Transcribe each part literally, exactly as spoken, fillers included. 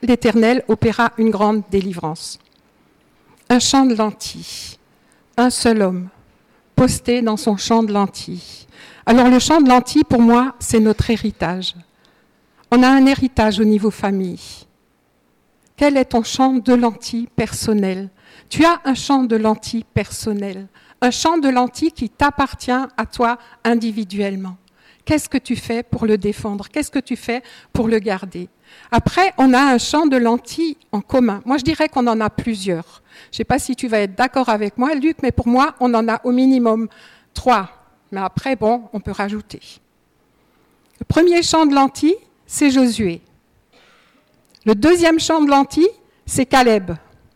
l'Éternel opéra une grande délivrance. Un champ de lentilles, un seul homme, posté dans son champ de lentilles. Alors le champ de lentilles, pour moi, c'est notre héritage. On a un héritage au niveau famille. Quel est ton champ de lentilles personnel ? Tu as un champ de lentilles personnel, un champ de lentilles qui t'appartient à toi individuellement. Qu'est-ce que tu fais pour le défendre ? Qu'est-ce que tu fais pour le garder ? Après, on a un champ de lentilles en commun. Moi, je dirais qu'on en a plusieurs. Je ne sais pas si tu vas être d'accord avec moi, Luc, mais pour moi, on en a au minimum trois. Mais après, bon, on peut rajouter. Le premier champ de lentilles, c'est Josué. Le deuxième champ de lentilles, c'est Caleb.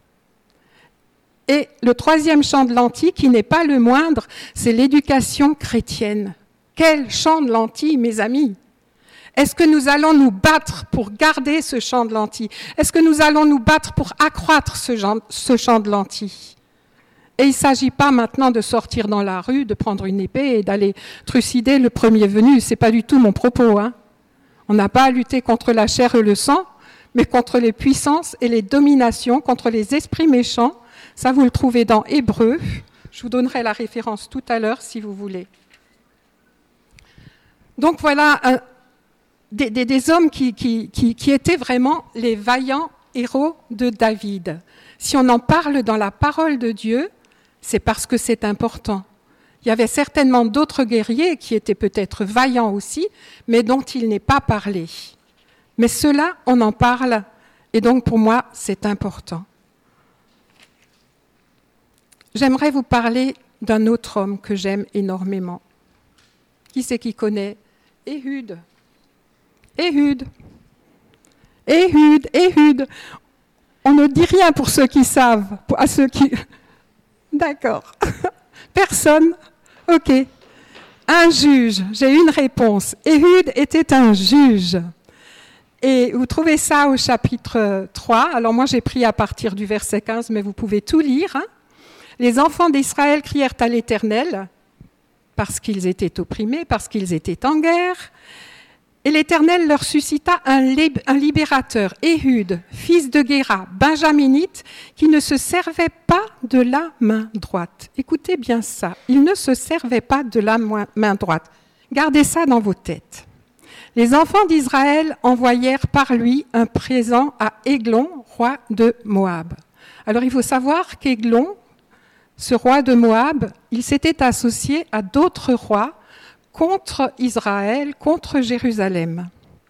Et le troisième champ de lentilles, qui n'est pas le moindre, c'est l'éducation chrétienne. Quel champ de lentilles, mes amis ? Est-ce que nous allons nous battre pour garder ce champ de lentilles ? Est-ce que nous allons nous battre pour accroître ce, genre, ce champ de lentilles ? Et il ne s'agit pas maintenant de sortir dans la rue, de prendre une épée et d'aller trucider le premier venu. Ce n'est pas du tout mon propos. Hein. On n'a pas à lutter contre la chair et le sang, mais contre les puissances et les dominations, contre les esprits méchants. Ça, vous le trouvez dans Hébreux. Je vous donnerai la référence tout à l'heure, si vous voulez. Donc voilà un, des, des, des hommes qui, qui, qui, qui étaient vraiment les vaillants héros de David. Si on en parle dans la parole de Dieu, c'est parce que c'est important. Il y avait certainement d'autres guerriers qui étaient peut-être vaillants aussi, mais dont il n'est pas parlé. Mais ceux-là, on en parle, et donc pour moi, c'est important. J'aimerais vous parler d'un autre homme que j'aime énormément. Qui c'est qui connaît ? Éhud. Éhud. Éhud, Éhud. On ne dit rien pour ceux qui savent, à ceux qui... D'accord. Personne ? Ok. Un juge. J'ai une réponse. Éhud était un juge. Et vous trouvez ça au chapitre trois. Alors moi, j'ai pris à partir du verset quinze, mais vous pouvez tout lire. Hein. Les enfants d'Israël crièrent à l'Éternel, parce qu'ils étaient opprimés, parce qu'ils étaient en guerre. Et l'Éternel leur suscita un, lib- un libérateur, Éhud, fils de Guéra, benjaminite, qui ne se servait pas de la main droite. Écoutez bien ça, il ne se servait pas de la main droite. Gardez ça dans vos têtes. Les enfants d'Israël envoyèrent par lui un présent à Églon, roi de Moab. Alors il faut savoir qu'Églon, ce roi de Moab, il s'était associé à d'autres rois contre Israël, contre Jérusalem.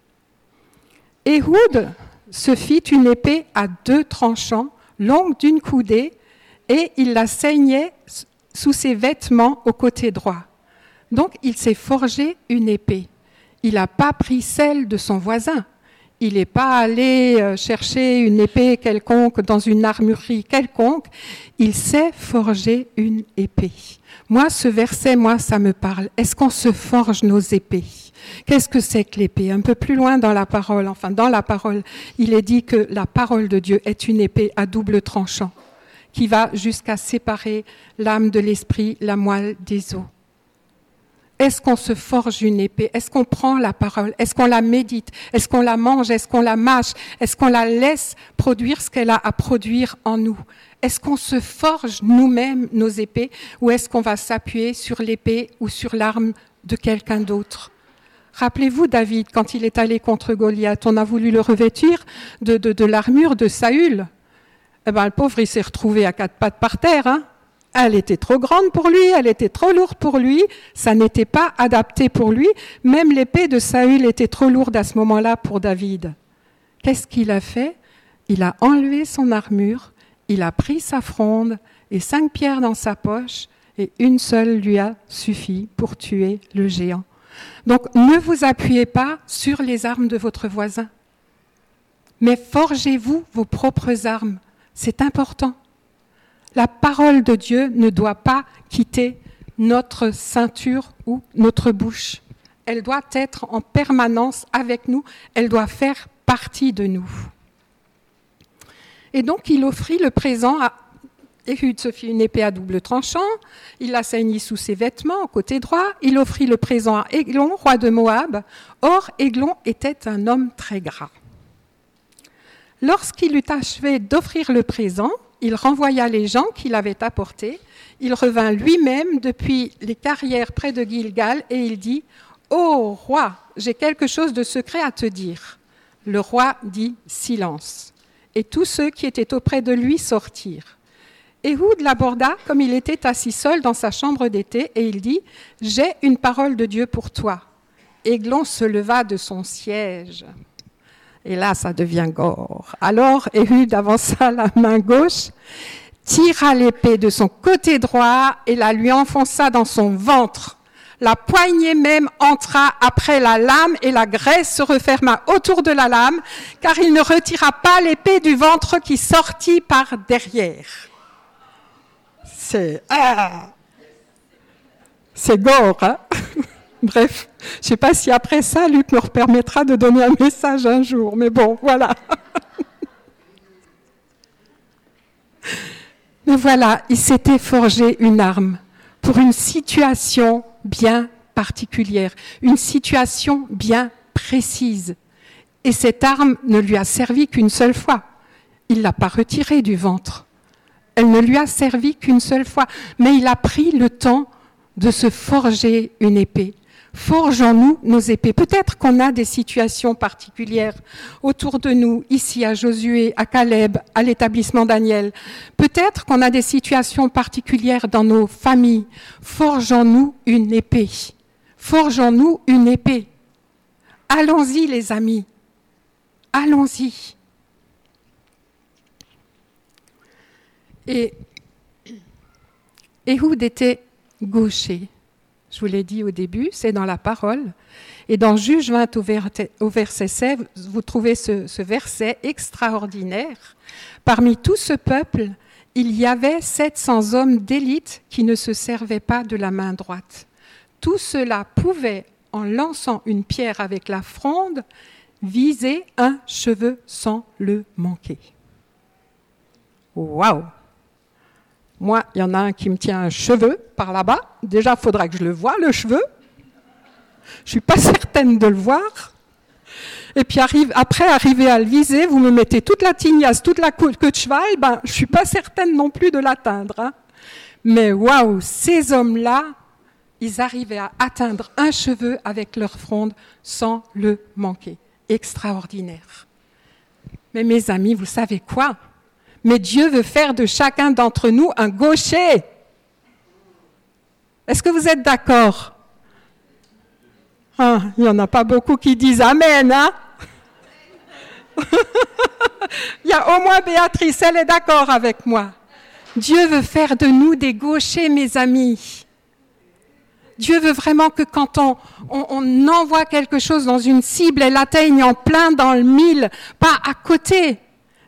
Éhud se fit une épée à deux tranchants, longue d'une coudée, et il la ceignait sous ses vêtements au côté droit. Donc il s'est forgé une épée. Il n'a pas pris celle de son voisin. Il n'est pas allé chercher une épée quelconque dans une armurerie quelconque. Il s'est forgé une épée. Moi, ce verset, moi, ça me parle. Est-ce qu'on se forge nos épées ? Qu'est-ce que c'est que l'épée ? Un peu plus loin dans la parole, enfin dans la parole, il est dit que la parole de Dieu est une épée à double tranchant qui va jusqu'à séparer l'âme de l'esprit, la moelle des os. Est-ce qu'on se forge une épée ? Est-ce qu'on prend la parole ? Est-ce qu'on la médite ? Est-ce qu'on la mange ? Est-ce qu'on la mâche ? Est-ce qu'on la laisse produire ce qu'elle a à produire en nous ? Est-ce qu'on se forge nous-mêmes nos épées ou est-ce qu'on va s'appuyer sur l'épée ou sur l'arme de quelqu'un d'autre ? Rappelez-vous David, quand il est allé contre Goliath, on a voulu le revêtir de, de, de l'armure de Saül. Eh ben, le pauvre, il s'est retrouvé à quatre pattes par terre, hein. Elle était trop grande pour lui, elle était trop lourde pour lui, ça n'était pas adapté pour lui. Même l'épée de Saül était trop lourde à ce moment-là pour David. Qu'est-ce qu'il a fait ? Il a enlevé son armure, il a pris sa fronde et cinq pierres dans sa poche et une seule lui a suffi pour tuer le géant. Donc ne vous appuyez pas sur les armes de votre voisin, mais forgez-vous vos propres armes, c'est important. La parole de Dieu ne doit pas quitter notre ceinture ou notre bouche. Elle doit être en permanence avec nous, elle doit faire partie de nous. Et donc il offrit le présent à Éhud, se fit une épée à double tranchant, il la ceignit sous ses vêtements au côté droit, il offrit le présent à Églon, roi de Moab. Or, Églon était un homme très gras. Lorsqu'il eut achevé d'offrir le présent, il renvoya les gens qui l'avaient apporté. Il revint lui-même depuis les carrières près de Gilgal et il dit « Ô roi, j'ai quelque chose de secret à te dire. » Le roi dit « Silence ». Et tous ceux qui étaient auprès de lui sortirent. Éhoud l'aborda comme il était assis seul dans sa chambre d'été et il dit « J'ai une parole de Dieu pour toi. » Églon se leva de son siège. Et là, ça devient gore. Alors Éhoud avança la main gauche, tira l'épée de son côté droit et la lui enfonça dans son ventre. La poignée même entra après la lame et la graisse se referma autour de la lame, car il ne retira pas l'épée du ventre qui sortit par derrière. C'est... Ah, c'est gore, hein? Bref, je ne sais pas si après ça, Luc me permettra de donner un message un jour, mais bon, voilà. Mais voilà, il s'était forgé une arme pour une situation bien particulière, une situation bien précise. Et cette arme ne lui a servi qu'une seule fois. Il ne l'a pas retirée du ventre. Elle ne lui a servi qu'une seule fois. Mais il a pris le temps de se forger une épée. Forgeons-nous nos épées. Peut-être qu'on a des situations particulières autour de nous, ici à Josué, à Caleb, à l'établissement Daniel. Peut-être qu'on a des situations particulières dans nos familles. Forgeons-nous une épée. Forgeons-nous une épée. Allons-y, les amis. Allons-y. Et Éhoud était gaucher. Je vous l'ai dit au début, c'est dans la parole. Et dans Juge vingt au verset seize, vous trouvez ce, ce verset extraordinaire. Parmi tout ce peuple, il y avait sept cents hommes d'élite qui ne se servaient pas de la main droite. Tout cela pouvait, en lançant une pierre avec la fronde, viser un cheveu sans le manquer. Waouh! Moi, il y en a un qui me tient un cheveu par là-bas. Déjà, il faudra que je le voie, le cheveu. Je ne suis pas certaine de le voir. Et puis, arrive, après, arriver à le viser, vous me mettez toute la tignasse, toute la queue de cheval, ben, je ne suis pas certaine non plus de l'atteindre. Hein. Mais waouh, ces hommes-là, ils arrivaient à atteindre un cheveu avec leur fronde sans le manquer. Extraordinaire. Mais mes amis, vous savez quoi ? Mais Dieu veut faire de chacun d'entre nous un gaucher. Est-ce que vous êtes d'accord? Ah, il n'y en a pas beaucoup qui disent Amen, hein? Il y a au moins Béatrice, elle est d'accord avec moi. Dieu veut faire de nous des gauchers, mes amis. Dieu veut vraiment que quand on, on, on envoie quelque chose dans une cible, elle atteigne en plein dans le mille, pas à côté,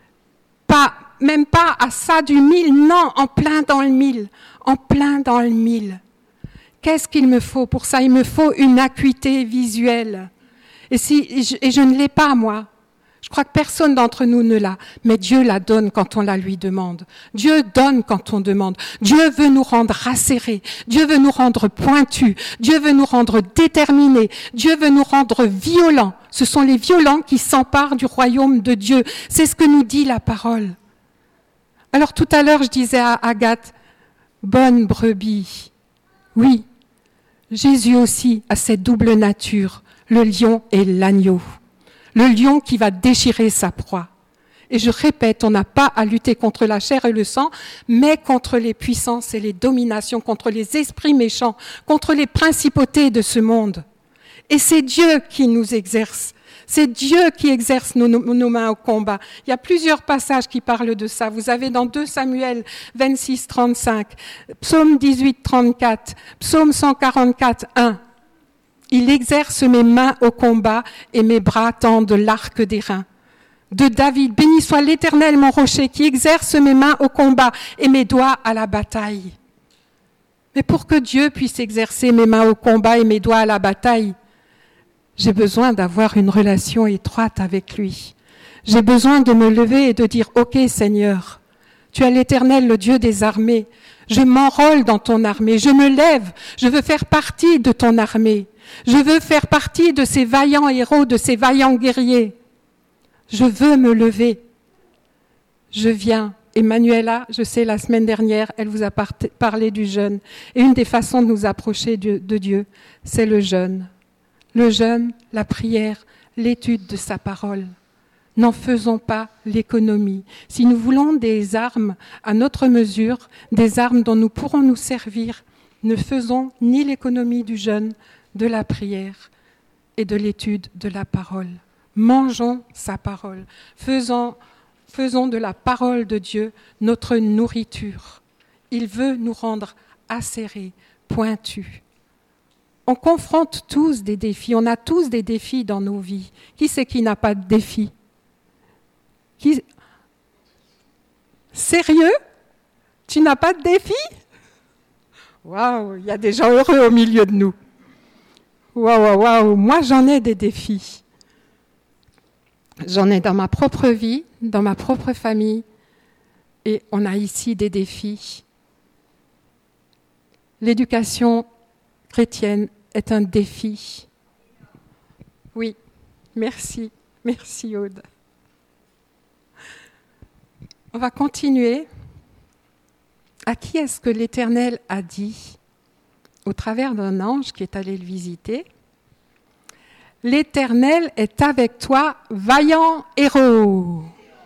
pas même pas à ça du mille, non, en plein dans le mille, en plein dans le mille. Qu'est-ce qu'il me faut pour ça? Il me faut une acuité visuelle. Et, si, et je ne l'ai pas, moi. Je crois que personne d'entre nous ne l'a. Mais Dieu la donne quand on la lui demande. Dieu donne quand on demande. Dieu veut nous rendre acérés. Dieu veut nous rendre pointus. Dieu veut nous rendre déterminés. Dieu veut nous rendre violents. Ce sont les violents qui s'emparent du royaume de Dieu. C'est ce que nous dit la parole. Alors tout à l'heure, je disais à Agathe, bonne brebis. Oui, Jésus aussi a cette double nature, le lion et l'agneau. Le lion qui va déchirer sa proie. Et je répète, on n'a pas à lutter contre la chair et le sang, mais contre les puissances et les dominations, contre les esprits méchants, contre les principautés de ce monde. Et c'est Dieu qui nous exerce. C'est Dieu qui exerce nos, nos, nos mains au combat. Il y a plusieurs passages qui parlent de ça. Vous avez dans deux Samuel vingt-six, trente-cinq, Psaume dix-huit, trente-quatre, Psaume cent quarante-quatre, un. Il exerce mes mains au combat et mes bras tendent l'arc d'airain. De David, béni soit l'Éternel mon rocher qui exerce mes mains au combat et mes doigts à la bataille. Mais pour que Dieu puisse exercer mes mains au combat et mes doigts à la bataille, j'ai besoin d'avoir une relation étroite avec lui. J'ai besoin de me lever et de dire « Ok Seigneur, tu es l'Éternel, le Dieu des armées. Je m'enrôle dans ton armée, je me lève, je veux faire partie de ton armée. Je veux faire partie de ces vaillants héros, de ces vaillants guerriers. Je veux me lever Je viens. Et Manuela, je sais, la semaine dernière, elle vous a par- parlé du jeûne. Et une des façons de nous approcher de, de Dieu, c'est le jeûne. Le jeûne, la prière, l'étude de sa parole. N'en faisons pas l'économie. Si nous voulons des armes à notre mesure, des armes dont nous pourrons nous servir, ne faisons ni l'économie du jeûne, de la prière et de l'étude de la parole. Mangeons sa parole. Faisons, faisons de la parole de Dieu notre nourriture. Il veut nous rendre acérés, pointus. On confronte tous des défis. On a tous des défis dans nos vies. Qui c'est qui n'a pas de défis ? Qui... Sérieux ? Tu n'as pas de défi ? Waouh, il y a des gens heureux au milieu de nous. Waouh, waouh, waouh, moi j'en ai des défis. J'en ai dans ma propre vie, dans ma propre famille, et on a ici des défis. L'éducation chrétienne est un défi. Oui, merci, merci Aude. On va continuer. À qui est-ce que l'Éternel a dit, au travers d'un ange qui est allé le visiter, « L'Éternel est avec toi, vaillant héros ».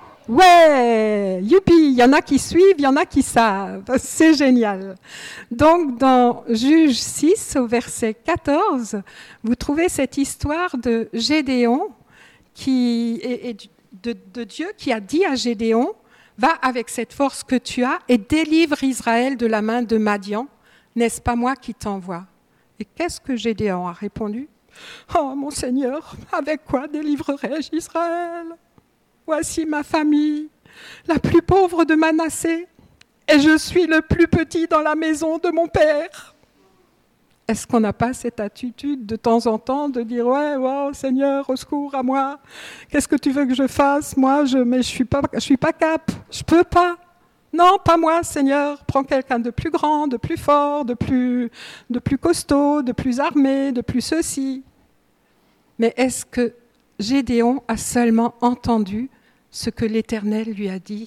Ouais, youpi, il y en a qui suivent, il y en a qui savent, c'est génial. Donc dans Juge six, au verset quatorze, vous trouvez cette histoire de Gédéon, qui, et, et de, de Dieu qui a dit à Gédéon, va avec cette force que tu as et délivre Israël de la main de Madian. N'est-ce pas moi qui t'envoie ? Et qu'est-ce que Gédéon a répondu ? Oh mon Seigneur, avec quoi délivrerai-je Israël ? Voici ma famille, la plus pauvre de Manassé, et je suis le plus petit dans la maison de mon père. Est-ce qu'on n'a pas cette attitude de temps en temps de dire « Ouais, wow, Seigneur, au secours à moi, qu'est-ce que tu veux que je fasse ? Moi, je, mais je ne suis pas, je suis pas cap, je ne peux pas. Non, pas moi, Seigneur, prends quelqu'un de plus grand, de plus fort, de plus, de plus costaud, de plus armé, de plus ceci. » Mais est-ce que Gédéon a seulement entendu ce que l'Éternel lui a dit ?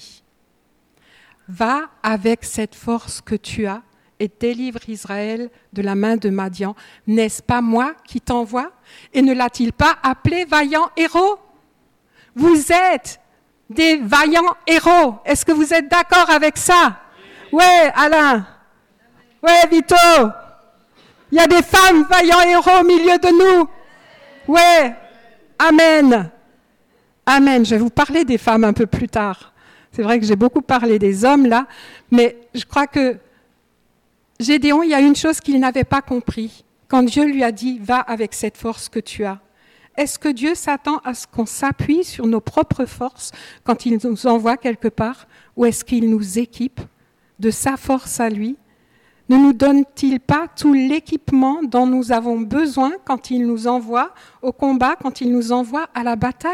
Va avec cette force que tu as et délivre Israël de la main de Madian. N'est-ce pas moi qui t'envoie ? Et ne l'a-t-il pas appelé vaillant héros ? Vous êtes des vaillants héros. Est-ce que vous êtes d'accord avec ça ? Ouais, Alain. Ouais, Vito. Il y a des femmes vaillants héros au milieu de nous. Ouais. Amen. Amen. Je vais vous parler des femmes un peu plus tard. C'est vrai que j'ai beaucoup parlé des hommes là, mais je crois que Gédéon, il y a une chose qu'il n'avait pas compris. Quand Dieu lui a dit « Va avec cette force que tu as », est-ce que Dieu s'attend à ce qu'on s'appuie sur nos propres forces quand il nous envoie quelque part, ou est-ce qu'il nous équipe de sa force à lui ? Ne nous donne-t-il pas tout l'équipement dont nous avons besoin quand il nous envoie au combat, quand il nous envoie à la bataille ?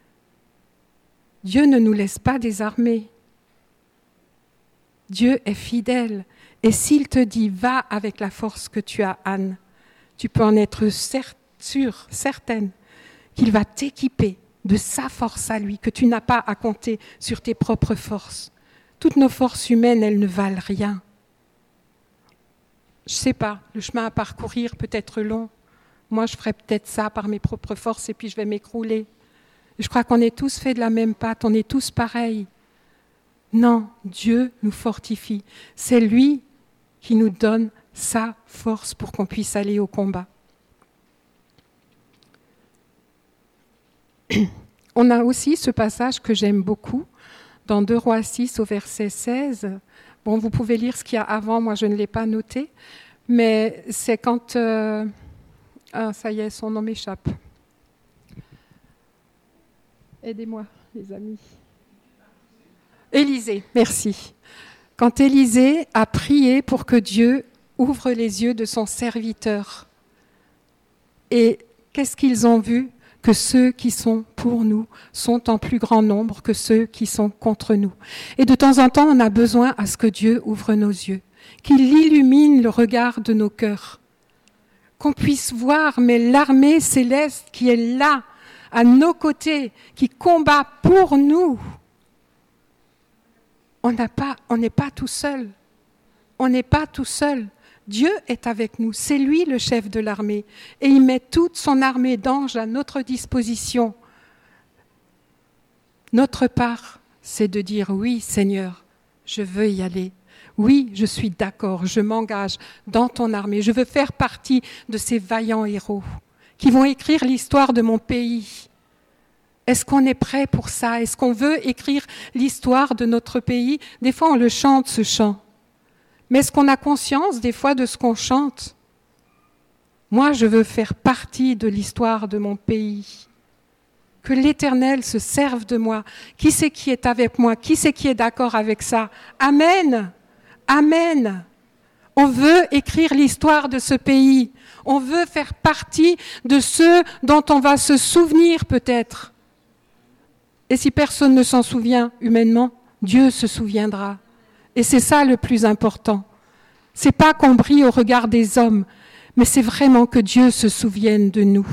Dieu ne nous laisse pas désarmés. Dieu est fidèle. Et s'il te dit « Va avec la force que tu as, Anne », tu peux en être sûre, certaine, qu'il va t'équiper de sa force à lui, que tu n'as pas à compter sur tes propres forces. Toutes nos forces humaines, elles ne valent rien. Je ne sais pas, le chemin à parcourir peut être long. Moi, je ferais peut-être ça par mes propres forces et puis je vais m'écrouler. Je crois qu'on est tous faits de la même pâte, on est tous pareils. Non, Dieu nous fortifie. C'est lui qui nous donne sa force pour qu'on puisse aller au combat. On a aussi ce passage que j'aime beaucoup, dans deux Rois six au verset seize. Bon, vous pouvez lire ce qu'il y a avant, moi je ne l'ai pas noté, mais c'est quand... Euh... Ah, ça y est, son nom m'échappe. Aidez-moi, les amis. Élisée, merci. Quand Élisée a prié pour que Dieu ouvre les yeux de son serviteur. Et qu'est-ce qu'ils ont vu ? Que ceux qui sont pour nous sont en plus grand nombre que ceux qui sont contre nous. Et de temps en temps, on a besoin à ce que Dieu ouvre nos yeux, qu'il illumine le regard de nos cœurs, qu'on puisse voir, mais l'armée céleste qui est là, à nos côtés, qui combat pour nous. on n'a pas, on n'est pas tout seul. On n'est pas tout seul. Dieu est avec nous. C'est lui le chef de l'armée. Et il met toute son armée d'anges à notre disposition. Notre part, c'est de dire oui, Seigneur, je veux y aller. Oui, je suis d'accord, je m'engage dans ton armée. Je veux faire partie de ces vaillants héros qui vont écrire l'histoire de mon pays. Est-ce qu'on est prêt pour ça? Est-ce qu'on veut écrire l'histoire de notre pays? Des fois, on le chante, ce chant. Mais est-ce qu'on a conscience des fois de ce qu'on chante? Moi, je veux faire partie de l'histoire de mon pays. Que l'Éternel se serve de moi. Qui c'est qui est avec moi? Qui c'est qui est d'accord avec ça? Amen. Amen. On veut écrire l'histoire de ce pays. On veut faire partie de ceux dont on va se souvenir peut-être. Et si personne ne s'en souvient humainement, Dieu se souviendra. Et c'est ça le plus important. C'est pas qu'on brille au regard des hommes, mais c'est vraiment que Dieu se souvienne de nous.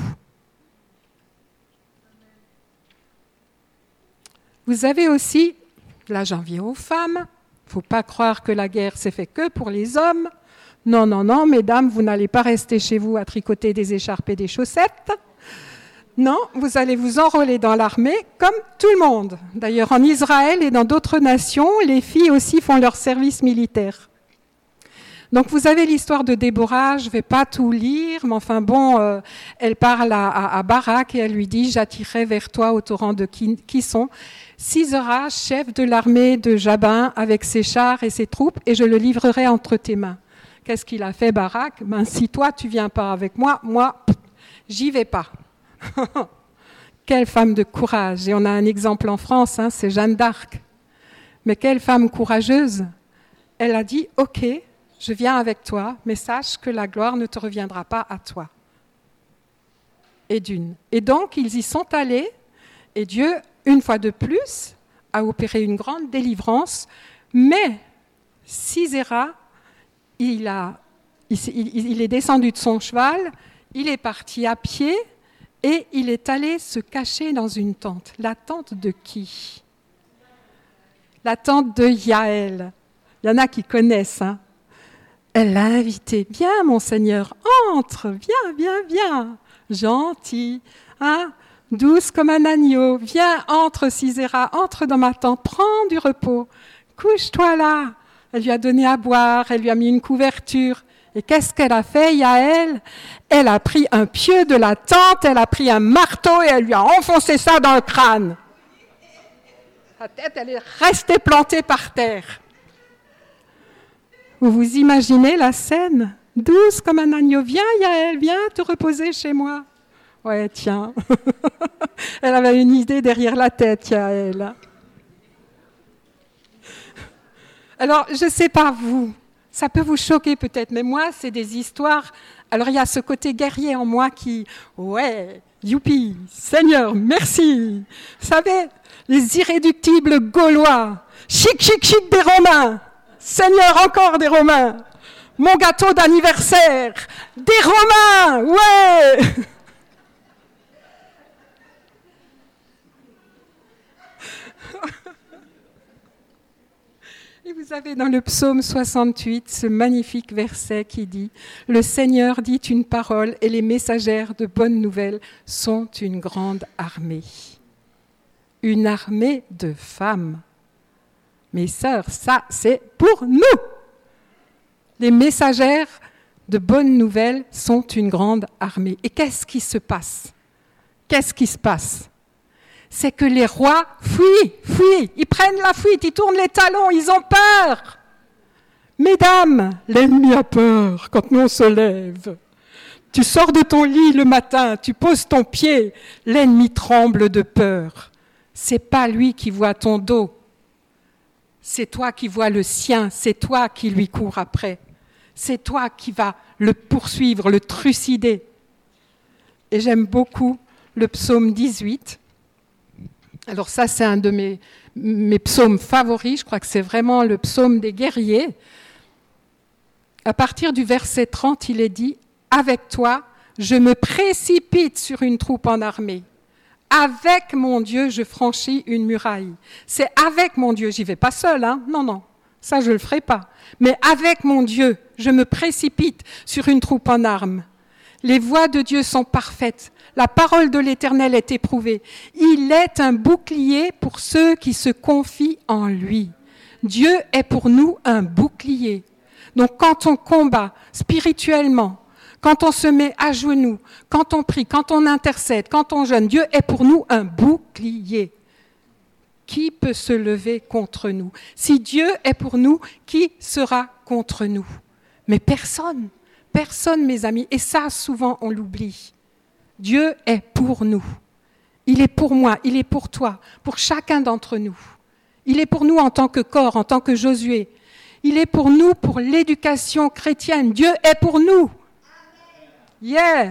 Vous avez aussi, là j'en viens aux femmes, il ne faut pas croire que la guerre s'est faite que pour les hommes. Non, non, non, mesdames, vous n'allez pas rester chez vous à tricoter des écharpes et des chaussettes. Non, vous allez vous enrôler dans l'armée comme tout le monde. D'ailleurs, en Israël et dans d'autres nations, les filles aussi font leur service militaire. Donc vous avez l'histoire de Déborah, je ne vais pas tout lire, mais enfin bon, euh, elle parle à, à, à Barak et elle lui dit « J'attirerai vers toi au torrent de Kison Sisera, chef de l'armée de Jabin, avec ses chars et ses troupes, et je le livrerai entre tes mains. » Qu'est-ce qu'il a fait Barak? Ben, si toi tu viens pas avec moi, moi, j'y vais pas. Quelle femme de courage! Et on a un exemple en France, hein, c'est Jeanne d'Arc. Mais quelle femme courageuse! Elle a dit « Ok, je viens avec toi, mais sache que la gloire ne te reviendra pas à toi. » Et d'une. Et donc, ils y sont allés, et Dieu, une fois de plus, a opéré une grande délivrance, mais Sisera, il, a, il, il, il est descendu de son cheval, il est parti à pied, et il est allé se cacher dans une tente. La tente de qui? La tente de Yaël. Il y en a qui connaissent, hein. Elle l'a invité. « Viens, mon Seigneur, entre, viens, viens, viens. Gentil, hein, douce comme un agneau. Viens, entre, Sisera, entre dans ma tente, prends du repos. Couche-toi là. » Elle lui a donné à boire, elle lui a mis une couverture. Et qu'est-ce qu'elle a fait, Yaël? Elle a pris un pieu de la tente, elle a pris un marteau et elle lui a enfoncé ça dans le crâne. Sa tête, elle est restée plantée par terre. Vous vous imaginez la scène? Douce comme un agneau. Viens, Yaël, viens te reposer chez moi. Ouais, tiens. Elle avait une idée derrière la tête, Yaël. Alors, je ne sais pas vous, ça peut vous choquer peut-être, mais moi, c'est des histoires. Alors, il y a ce côté guerrier en moi qui, ouais, youpi, Seigneur, merci. Vous savez, les irréductibles Gaulois, chic, chic, chic des Romains. Seigneur, encore des Romains. Mon gâteau d'anniversaire, des Romains, ouais. Et vous avez dans le psaume soixante-huit ce magnifique verset qui dit « Le Seigneur dit une parole et les messagères de bonnes nouvelles sont une grande armée. » Une armée de femmes. Mes sœurs, ça c'est pour nous. Les messagères de bonnes nouvelles sont une grande armée. Et qu'est-ce qui se passe? Qu'est-ce qui se passe? C'est que les rois fuient, fuient, ils prennent la fuite, ils tournent les talons, ils ont peur. Mesdames, l'ennemi a peur quand nous on se lève. Tu sors de ton lit le matin, tu poses ton pied, l'ennemi tremble de peur. C'est pas lui qui voit ton dos, c'est toi qui vois le sien, c'est toi qui lui cours après. C'est toi qui vas le poursuivre, le trucider. Et j'aime beaucoup le psaume dix-huit. Alors ça, c'est un de mes, mes psaumes favoris. Je crois que c'est vraiment le psaume des guerriers. À partir du verset trente, il est dit « Avec toi, je me précipite sur une troupe en armée. avec mon Dieu, je franchis une muraille. C'est avec mon Dieu, j'y vais pas seul, hein. Non, non, ça je le ferai pas. Mais avec mon Dieu, je me précipite sur une troupe en armes. Les voies de Dieu sont parfaites. La parole de l'Éternel est éprouvée. Il est un bouclier pour ceux qui se confient en lui. Dieu est pour nous un bouclier. Donc quand on combat spirituellement, quand on se met à genoux, quand on prie, quand on intercède, quand on jeûne, Dieu est pour nous un bouclier. Qui peut se lever contre nous? Si Dieu est pour nous, qui sera contre nous? Mais personne, personne, mes amis. Et ça, souvent, on l'oublie. Dieu est pour nous. Il est pour moi, il est pour toi, pour chacun d'entre nous. Il est pour nous en tant que corps, en tant que Josué. Il est pour nous, pour l'éducation chrétienne. Dieu est pour nous. Yeah!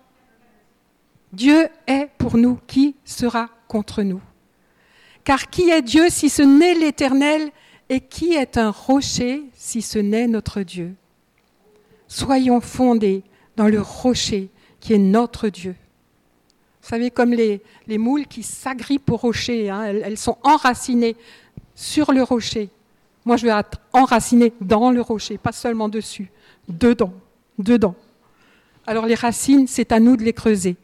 Dieu est pour nous. Qui sera contre nous? Car qui est Dieu si ce n'est l'Éternel? Et qui est un rocher si ce n'est notre Dieu? Soyons fondés dans le rocher qui est notre Dieu. Vous savez, comme les, les moules qui s'agrippent au rocher, hein, elles, elles sont enracinées sur le rocher. Moi, je vais être enracinée dans le rocher, pas seulement dessus, dedans, dedans. Alors les racines, c'est à nous de les creuser.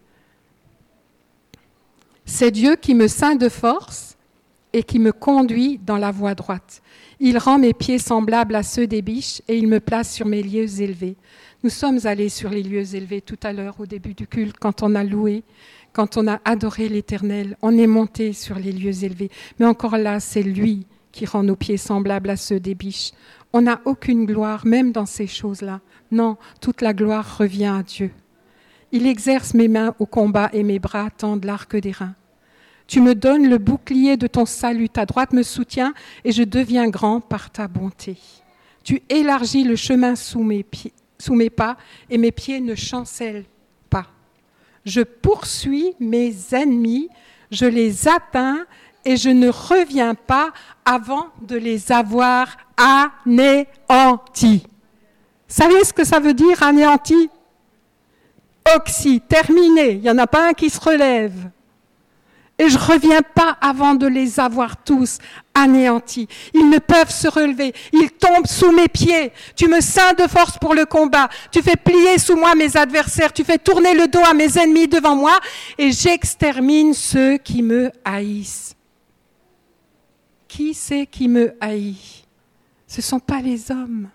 C'est Dieu qui me ceint de force et qui me conduit dans la voie droite. Il rend mes pieds semblables à ceux des biches et il me place sur mes lieux élevés. Nous sommes allés sur les lieux élevés tout à l'heure, au début du culte, quand on a loué, quand on a adoré l'Éternel. On est monté sur les lieux élevés. Mais encore là, c'est lui qui rend nos pieds semblables à ceux des biches. On n'a aucune gloire, même dans ces choses-là. Non, toute la gloire revient à Dieu. Il exerce mes mains au combat et mes bras tendent l'arc d'airain. Tu me donnes le bouclier de ton salut, ta droite me soutient et je deviens grand par ta bonté. Tu élargis le chemin sous mes pieds, sous mes pas et mes pieds ne chancellent pas. Je poursuis mes ennemis, je les atteins et je ne reviens pas avant de les avoir anéantis. Savez ce que ça veut dire anéanti? Oxy, terminé, il n'y en a pas un qui se relève. Et je ne reviens pas avant de les avoir tous anéantis. Ils ne peuvent se relever. Ils tombent sous mes pieds. Tu me ceins de force pour le combat. Tu fais plier sous moi mes adversaires. Tu fais tourner le dos à mes ennemis devant moi. Et j'extermine ceux qui me haïssent. Qui c'est qui me haït? Ce ne sont pas les hommes.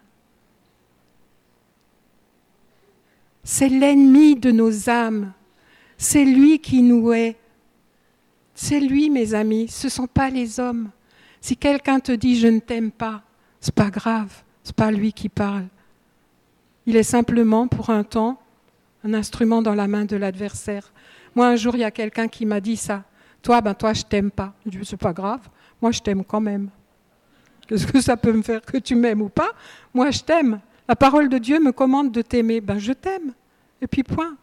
C'est l'ennemi de nos âmes. C'est lui qui nous hait. C'est lui, mes amis, ce ne sont pas les hommes. Si quelqu'un te dit « je ne t'aime pas », ce n'est pas grave, ce n'est pas lui qui parle. Il est simplement, pour un temps, un instrument dans la main de l'adversaire. Moi, un jour, il y a quelqu'un qui m'a dit ça. « Toi, ben toi, je ne t'aime pas. » Je dis « c'est pas grave, moi, je t'aime quand même. » Qu'est-ce que ça peut me faire que tu m'aimes ou pas? Moi, je t'aime. La parole de Dieu me commande de t'aimer. Ben, je t'aime. Et puis, point.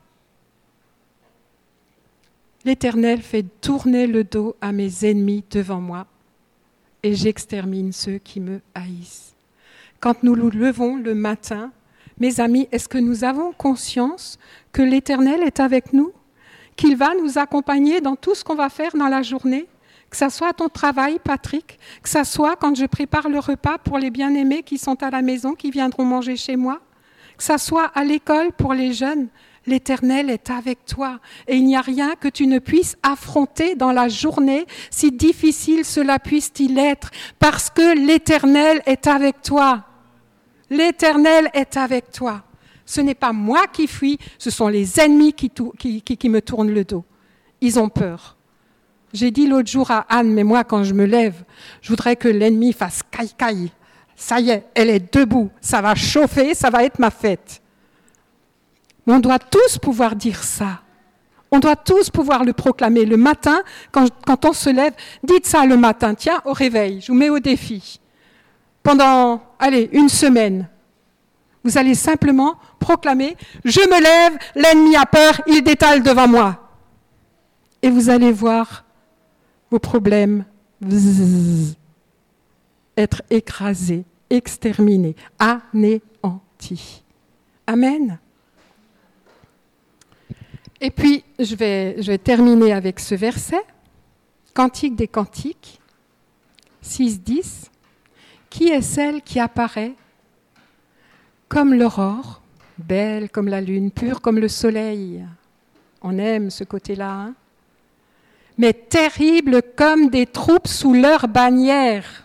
L'Éternel fait tourner le dos à mes ennemis devant moi et j'extermine ceux qui me haïssent. Quand nous nous levons le matin, mes amis, est-ce que nous avons conscience que l'Éternel est avec nous, qu'il va nous accompagner dans tout ce qu'on va faire dans la journée, que ça soit à ton travail, Patrick, que ça soit quand je prépare le repas pour les bien-aimés qui sont à la maison, qui viendront manger chez moi, que ça soit à l'école pour les jeunes. L'Éternel est avec toi et il n'y a rien que tu ne puisses affronter dans la journée, si difficile cela puisse-t-il être, parce que l'Éternel est avec toi. L'Éternel est avec toi. Ce n'est pas moi qui fuis, ce sont les ennemis qui, qui, qui, qui me tournent le dos. Ils ont peur. J'ai dit l'autre jour à Anne, mais moi quand je me lève, je voudrais que l'ennemi fasse caille-caille. Ça y est, elle est debout, ça va chauffer, ça va être ma fête. On doit tous pouvoir dire ça. On doit tous pouvoir le proclamer. Le matin, quand, quand on se lève, dites ça le matin. Tiens, au réveil, je vous mets au défi. Pendant, allez, une semaine, vous allez simplement proclamer « Je me lève, l'ennemi a peur, il détale devant moi. » Et vous allez voir vos problèmes bzzz, être écrasés, exterminés, anéantis. Amen. Et puis, je vais, je vais terminer avec ce verset, Cantique des Cantiques, six dix. Qui est celle qui apparaît comme l'aurore, belle comme la lune, pure comme le soleil? On aime ce côté-là, hein? Mais terrible comme des troupes sous leur bannière.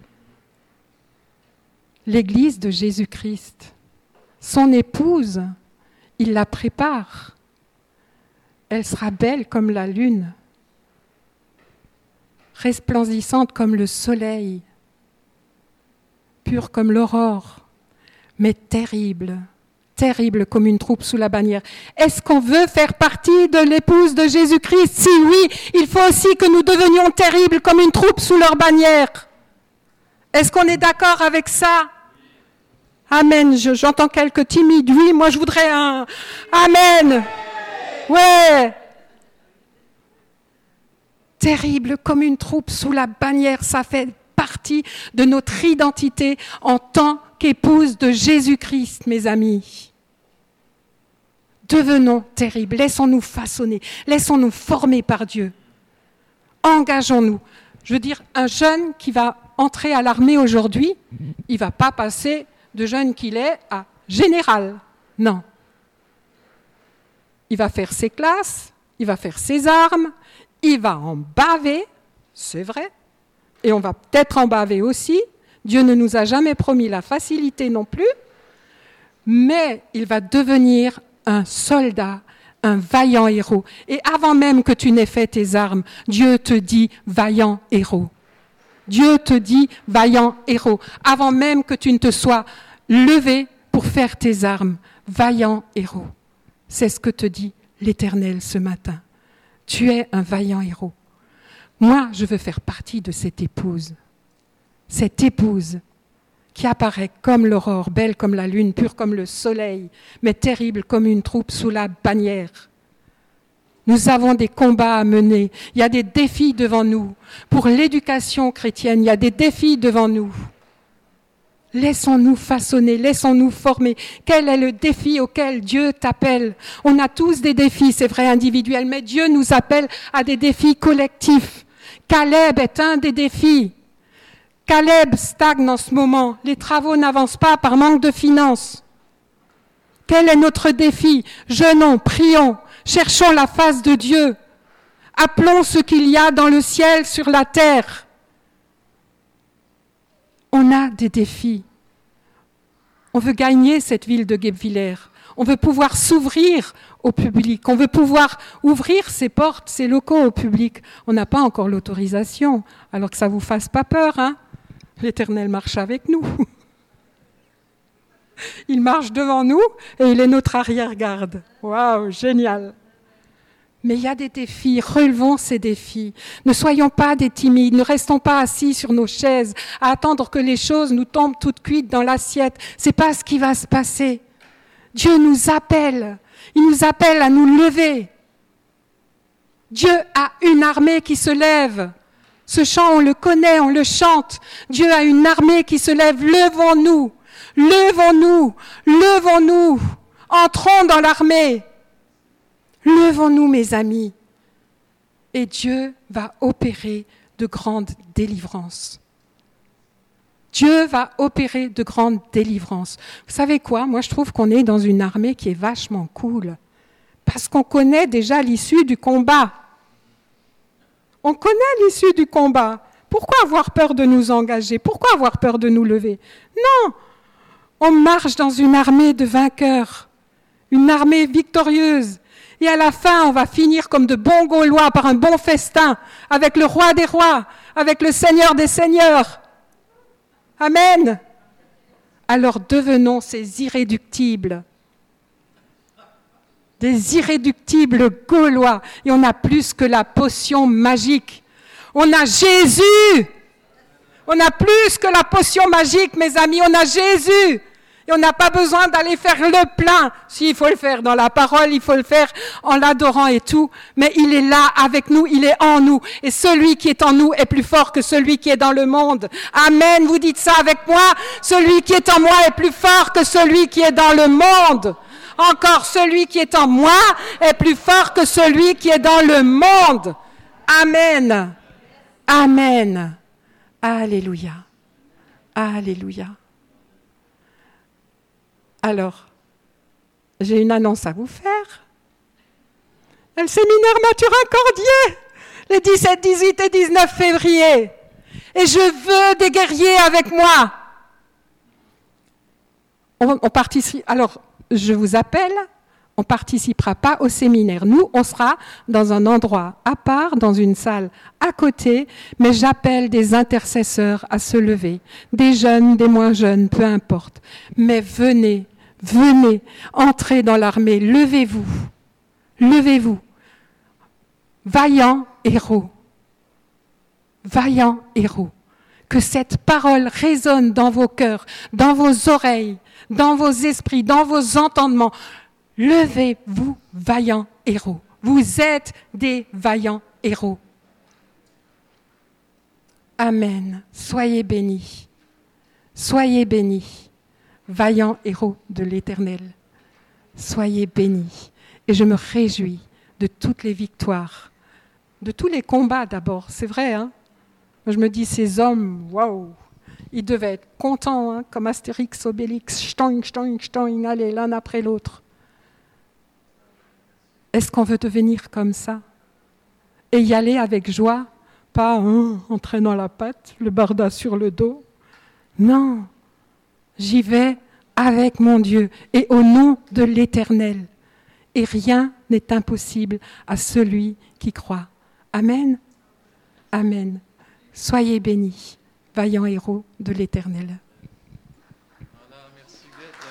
L'Église de Jésus-Christ, son épouse, il la prépare. Elle sera belle comme la lune, resplendissante comme le soleil, pure comme l'aurore, mais terrible, terrible comme une troupe sous la bannière. Est-ce qu'on veut faire partie de l'épouse de Jésus-Christ? Si oui, il faut aussi que nous devenions terribles comme une troupe sous leur bannière. Est-ce qu'on est d'accord avec ça? Amen. Je, j'entends quelques timides. Oui, moi je voudrais un Amen. Ouais. Terrible comme une troupe sous la bannière, ça fait partie de notre identité en tant qu'épouse de Jésus-Christ, mes amis. Devenons terribles, laissons-nous façonner, laissons-nous former par Dieu. Engageons-nous. Je veux dire, un jeune qui va entrer à l'armée aujourd'hui, il ne va pas passer de jeune qu'il est à général. Non. Il va faire ses classes, il va faire ses armes, il va en baver, c'est vrai, et on va peut-être en baver aussi. Dieu ne nous a jamais promis la facilité non plus, mais il va devenir un soldat, un vaillant héros. Et avant même que tu n'aies fait tes armes, Dieu te dit vaillant héros. Dieu te dit vaillant héros. Avant même que tu ne te sois levé pour faire tes armes, vaillant héros. C'est ce que te dit l'Éternel ce matin. Tu es un vaillant héros. Moi, je veux faire partie de cette épouse. Cette épouse qui apparaît comme l'aurore, belle comme la lune, pure comme le soleil, mais terrible comme une troupe sous la bannière. Nous avons des combats à mener. Il y a des défis devant nous. Pour l'éducation chrétienne, il y a des défis devant nous. Laissons-nous façonner, laissons-nous former. Quel est le défi auquel Dieu t'appelle? On a tous des défis, c'est vrai, individuels, mais Dieu nous appelle à des défis collectifs. Caleb est un des défis. Caleb stagne en ce moment. Les travaux n'avancent pas par manque de finances. Quel est notre défi? Jeûnons, prions, cherchons la face de Dieu. Appelons ce qu'il y a dans le ciel sur la terre. On a des défis. On veut gagner cette ville de Guebwiller. On veut pouvoir s'ouvrir au public. On veut pouvoir ouvrir ses portes, ses locaux au public. On n'a pas encore l'autorisation. Alors que ça ne vous fasse pas peur, hein? L'Éternel marche avec nous. Il marche devant nous et il est notre arrière-garde. Waouh, génial! Mais il y a des défis, relevons ces défis. Ne soyons pas des timides, ne restons pas assis sur nos chaises à attendre que les choses nous tombent toutes cuites dans l'assiette. C'est pas ce qui va se passer. Dieu nous appelle, il nous appelle à nous lever. Dieu a une armée qui se lève. Ce chant, on le connaît, on le chante. Dieu a une armée qui se lève. Levons-nous, levons-nous, levons-nous. Entrons dans l'armée. Levons-nous, mes amis, et Dieu va opérer de grandes délivrances. Dieu va opérer de grandes délivrances. Vous savez quoi? Moi, je trouve qu'on est dans une armée qui est vachement cool, parce qu'on connaît déjà l'issue du combat. On connaît l'issue du combat. Pourquoi avoir peur de nous engager? Pourquoi avoir peur de nous lever? Non, on marche dans une armée de vainqueurs, une armée victorieuse. Et à la fin, on va finir comme de bons Gaulois par un bon festin, avec le roi des rois, avec le Seigneur des seigneurs. Amen. Alors devenons ces irréductibles, des irréductibles Gaulois. Et on a plus que la potion magique. On a Jésus. On a plus que la potion magique, mes amis. On a Jésus. Et on n'a pas besoin d'aller faire le plein. Si, il faut le faire dans la parole, il faut le faire en l'adorant et tout. Mais il est là avec nous, il est en nous. Et celui qui est en nous est plus fort que celui qui est dans le monde. Amen, vous dites ça avec moi. Celui qui est en moi est plus fort que celui qui est dans le monde. Encore celui qui est en moi est plus fort que celui qui est dans le monde. Amen. Amen. Alléluia. Alléluia. Alors, j'ai une annonce à vous faire. Le séminaire Mathurin Cordier, les dix-sept, dix-huit et dix-neuf février. Et je veux des guerriers avec moi. On, on participe. Alors, je vous appelle. On ne participera pas au séminaire. Nous, on sera dans un endroit à part, dans une salle à côté, mais j'appelle des intercesseurs à se lever, des jeunes, des moins jeunes, peu importe. Mais venez, venez, entrez dans l'armée, levez-vous, levez-vous. Vaillants héros, vaillants héros. Que cette parole résonne dans vos cœurs, dans vos oreilles, dans vos esprits, dans vos entendements. Levez-vous, vaillants héros. Vous êtes des vaillants héros. Amen. Soyez bénis. Soyez bénis, vaillants héros de l'Éternel. Soyez bénis. Et je me réjouis de toutes les victoires, de tous les combats d'abord. C'est vrai, hein? Je me dis, ces hommes, waouh, ils devaient être contents, hein, comme Astérix, Obélix, ch'toing, ch'toing, ch'toing, allez, l'un après l'autre. Est-ce qu'on veut devenir comme ça? Et y aller avec joie, pas hein, en traînant la patte, le barda sur le dos. Non, j'y vais avec mon Dieu et au nom de l'Éternel. Et rien n'est impossible à celui qui croit. Amen. Amen. Soyez bénis, vaillants héros de l'Éternel. Voilà, merci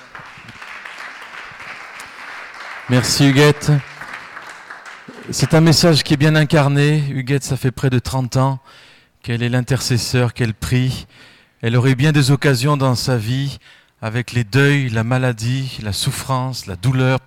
Huguette. Merci Huguette. C'est un message qui est bien incarné. Huguette, ça fait près de trente ans qu'elle est l'intercesseur, qu'elle prie. Elle aurait bien des occasions dans sa vie avec les deuils, la maladie, la souffrance, la douleur.